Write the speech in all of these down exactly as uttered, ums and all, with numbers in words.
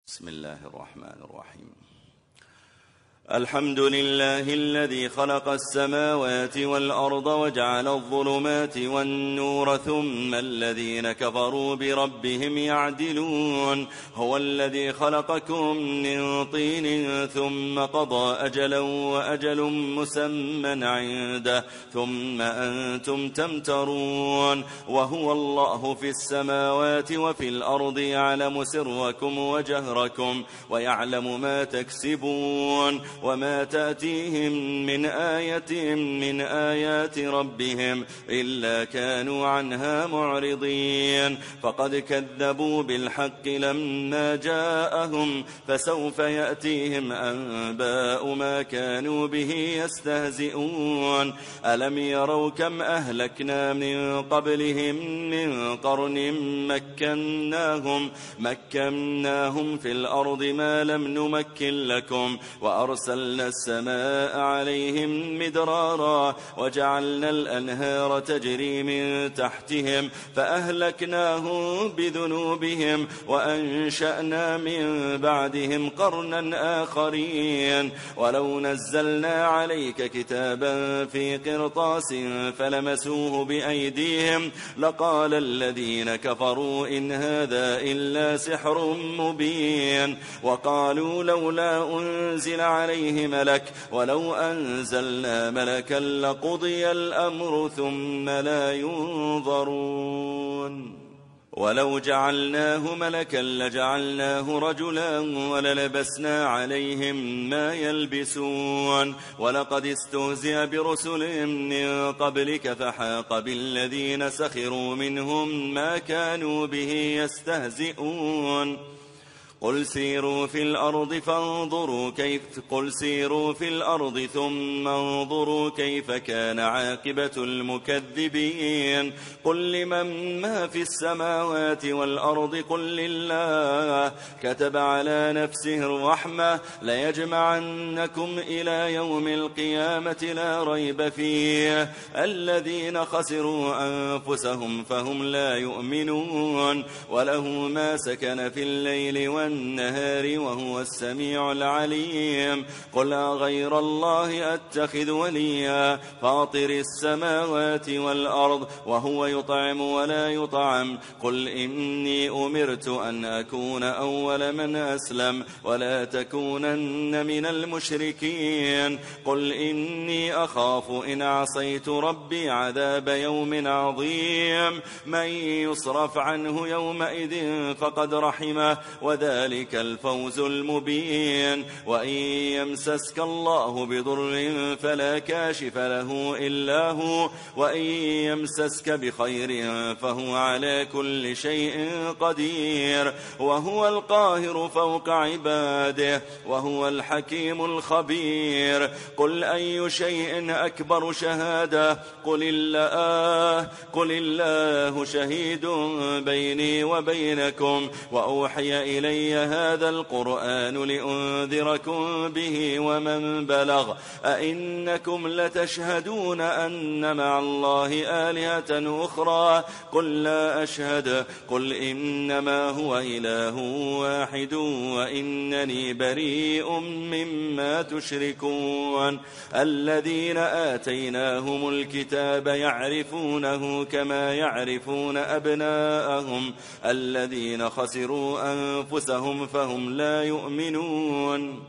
بسم الله الرحمن الرحيم. الحمد لله الذي خلق السماوات والأرض وجعل الظلمات والنور ثم الذين كفروا بربهم يعدلون. هو الذي خلقكم من طين ثم قضى أجلا وأجل مسمى عنده ثم أنتم تمترون. وهو الله في السماوات وفي الأرض يعلم سركم وجهركم ويعلم ما تكسبون وما تأتيهم من آية من آيات ربهم إلا كانوا عنها معرضين. فقد كذبوا بالحق لما جاءهم فسوف يأتيهم أنباء ما كانوا به يستهزئون. ألم يروا كم أهلكنا من قبلهم من قرن مكناهم مكناهم في الأرض ما لم نمكن لكم وأرسلنا السماء عليهم مدرارا وجعلنا الأنهار تجري من تحتهم فأهلكناهم بذنوبهم وأنشأنا من بعدهم قرنا آخرين. ولو نزلنا عليك كتابا في قرطاس فلمسوه بأيديهم لقال الذين كفروا إن هذا إلا سحر مبين. وقالوا لولا أنزل عليه ملك ولو أنزلنا ملكا لقضي الأمر ثم لا ينظرون. ولو جعلناه ملكا لجعلناه رجلا وللبسنا عليهم ما يلبسون. ولقد استهزئ برسل من قبلك فحاق بالذين سخروا منهم ما كانوا به يستهزئون. قل سيروا في الأرض فانظروا كيف قل سيروا في الأرض ثم انظروا كيف كان عاقبة المكذبين. قل لمن ما في السماوات والأرض قل لله كتب على نفسه الرحمة ليجمعنكم إلى يوم القيامة لا ريب فيه. الذين خسروا أنفسهم فهم لا يؤمنون. وله ما سكن في الليل والنهار النهار وهو السميع العليم. قل غير الله أتخذ وليا فاطر السماوات والأرض وهو يطعم ولا يطعم. قل إني أمرت أن أكون أول من أسلم ولا تكونن من المشركين. قل إني أخاف إن عصيت ربي عذاب يوم عظيم. من يصرف عنه يومئذ فقد رحمه وذلك ذلك الفوز المبين. وإن يمسسك الله بضر فلا كاشف له إلا هو وإن يمسسك بخير فهو على كل شيء قدير. وهو القاهر فوق عباده وهو الحكيم الخبير. قل أي شيء أكبر شهادة قل الله قل الله شهيد بيني وبينكم وأوحي إلي هذا القرآن لأنذركم به ومن بلغ. أئنكم لتشهدون أن مع الله آلهة أخرى قل لا أشهد. قل إنما هو إله واحد وإنني بريء مما تشركون. الذين آتيناهم الكتاب يعرفونه كما يعرفون أبناءهم الذين خسروا أنفسهم فهم لا يؤمنون.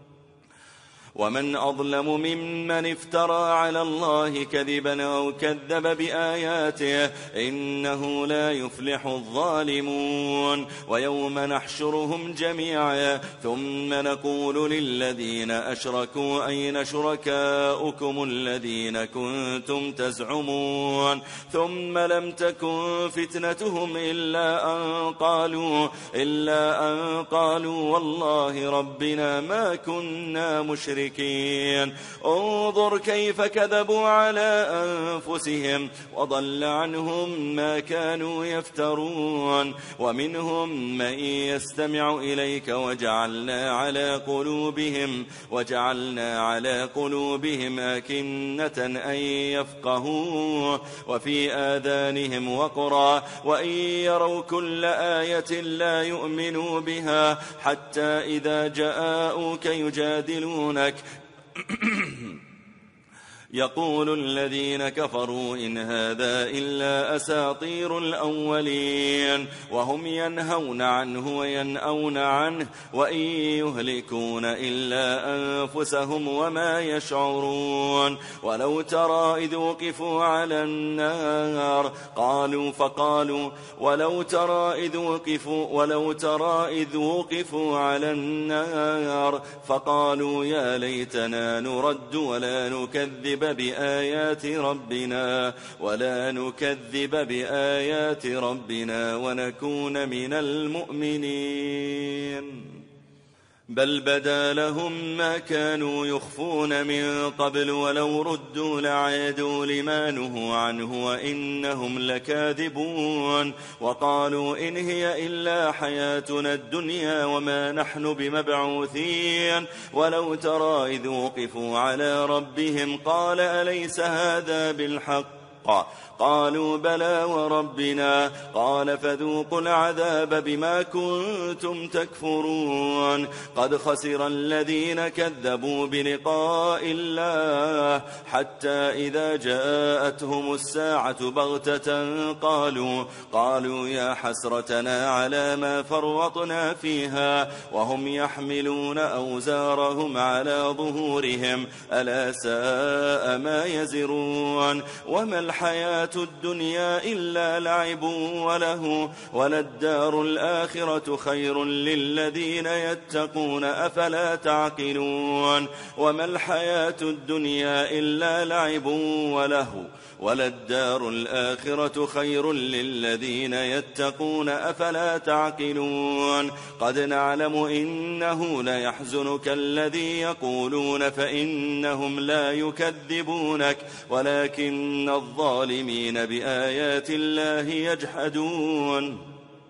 ومن أظلم ممن افترى على الله كذبا أو كذب بآياته إنه لا يفلح الظالمون. ويوم نحشرهم جميعا ثم نقول للذين أشركوا أين شركاؤكم الذين كنتم تزعمون ثم لم تكن فتنتهم إلا أن قالوا إلا أن قالوا والله ربنا ما كنا مشركين المشركين انظر كيف كذبوا على أنفسهم وضل عنهم ما كانوا يفترون ومنهم من يستمع إليك وجعلنا على قلوبهم وجعلنا على قلوبهم أكنة أن يفقهوا وفي آذانهم وقرا وإن يروا كل آية لا يؤمنوا بها حتى إذا جاءوك يجادلونك يقول الذين كفروا إن هذا إلا أساطير الأولين وهم ينهون عنه وينأون عنه وإن يهلكون إلا أنفسهم وما يشعرون ولو ترى إذ وقفوا على النار قالوا فقالوا ولو ترى إذ وقفوا ولو ترى إذ وقفوا على النار فقالوا يا ليتنا نرد ولا نكذب بآيات ربنا ولا نكذب بآيات ربنا ونكون من المؤمنين بل بدا لهم ما كانوا يخفون من قبل ولو ردوا لعادوا لما نهوا عنه وإنهم لكاذبون وقالوا إن هي إلا حياتنا الدنيا وما نحن بمبعوثين ولو ترى إذ وقفوا على ربهم قال أليس هذا بالحق قالوا بلى وربنا قال فذوقوا العذاب بما كنتم تكفرون قد خسر الذين كذبوا بلقاء الله حتى إذا جاءتهم الساعة بغتة قالوا قالوا يا حسرتنا على ما فرطنا فيها وهم يحملون أوزارهم على ظهورهم ألا ساء ما يزرون وما الحياة الدنيا إلا لعب وله وللدار الآخرة خير للذين يتقون أفلا تعقلون وما الحياة الدنيا إلا لعب وله وللدار الآخرة خير للذين يتقون أفلا تعقلون قد نعلم إنه ليحزنك الذي يقولون فإنهم لا يكذبونك ولكن الظالمين بآيات الله يجحدون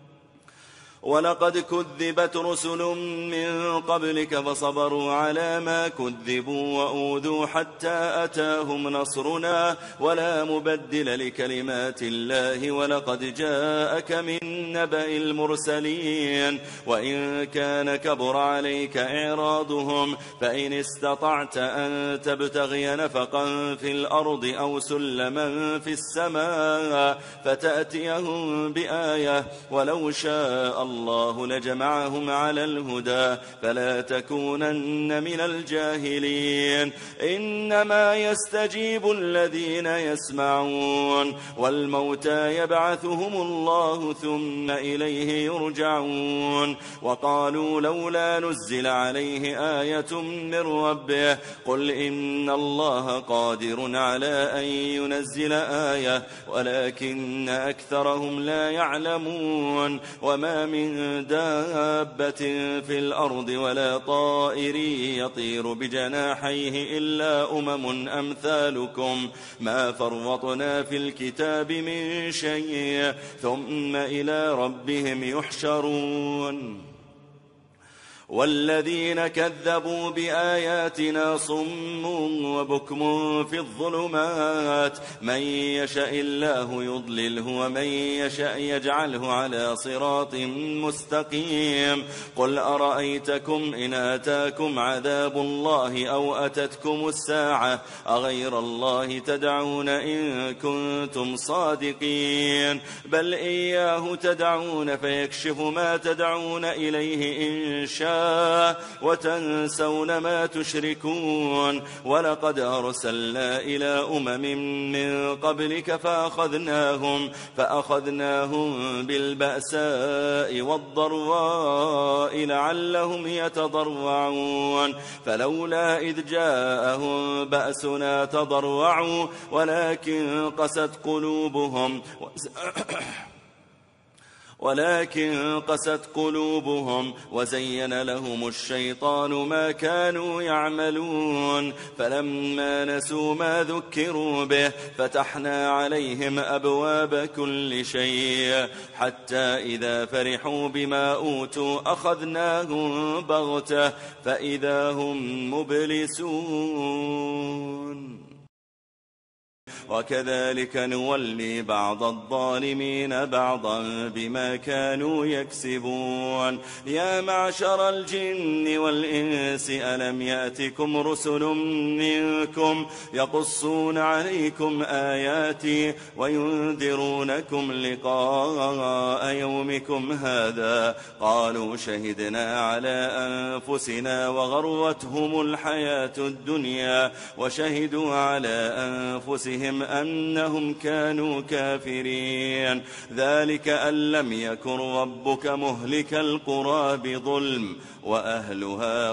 ولقد كذبت رسل من قبلك فصبروا على ما كذبوا وأوذوا حتى أتاهم نصرنا ولا مبدل لكلمات الله ولقد جاءك من نبأ المرسلين وإن كان كبر عليك إعراضهم فإن استطعت أن تبتغي نفقا في الأرض أو سلما في السماء فتأتيهم بآية ولو شاء الله الله لجمعهم على الهدى فلا تكونن من الجاهلين إنما يستجيب الذين يسمعون والموتى يبعثهم الله ثم إليه يرجعون وقالوا لولا نزل عليه آية من ربه قل إن الله قادر على أن ينزل آية ولكن أكثرهم لا يعلمون وما من دابة في الأرض ولا طائر يطير بجناحيه إلا أمم أمثالكم ما فرطنا في الكتاب من شيء ثم إلى ربهم يحشرون والذين كذبوا بآياتنا صم وبكم في الظلمات من يشاء الله يضلله ومن يشاء يجعله على صراط مستقيم قل أرأيتكم إن آتاكم عذاب الله أو أتتكم الساعة أغير الله تدعون إن كنتم صادقين بل إياه تدعون فيكشف ما تدعون إليه إن شاء وتنسون ما تشركون ولقد أرسلنا إلى أمم من قبلك فأخذناهم فأخذناهم بالبأساء والضراء لعلهم يتضرعون فلولا إذ جاءهم بأسنا تضرعوا ولكن قست قلوبهم ولكن قست قلوبهم وزين لهم الشيطان ما كانوا يعملون فلما نسوا ما ذكروا به فتحنا عليهم أبواب كل شيء حتى إذا فرحوا بما أوتوا أخذناهم بغتة فإذا هم مبلسون وكذلك نولي بعض الظالمين بعضا بما كانوا يكسبون يا معشر الجن والإنس ألم يأتكم رسل منكم يقصون عليكم آياتي وينذرونكم لقاء يومكم هذا قالوا شهدنا على أنفسنا وغرتهم الحياة الدنيا وشهدوا على أنفسهم أنهم كانوا كافرين ذلك أن لم يكن ربك مهلك القرى بظلم وأهلها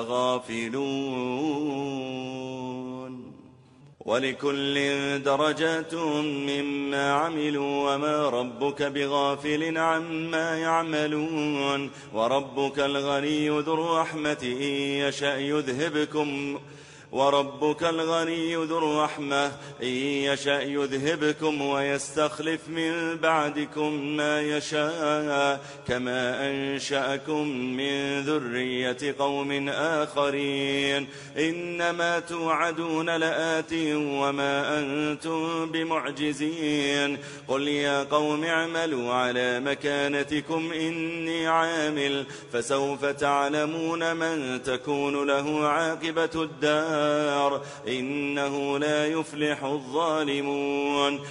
غافلون ولكل درجات مما عملوا وما ربك بغافل عما يعملون وربك الغني ذو الرحمة إن يشأ يذهبكم وربك الغني ذو الرحمة إن يشأ يذهبكم ويستخلف من بعدكم ما يشاء كما أنشأكم من ذرية قوم آخرين إنما توعدون لآت وما أنتم بمعجزين قل يا قوم اعملوا على مكانتكم إني عامل فسوف تعلمون من تكون له عاقبة الدار إنه لا يفلح الظالمون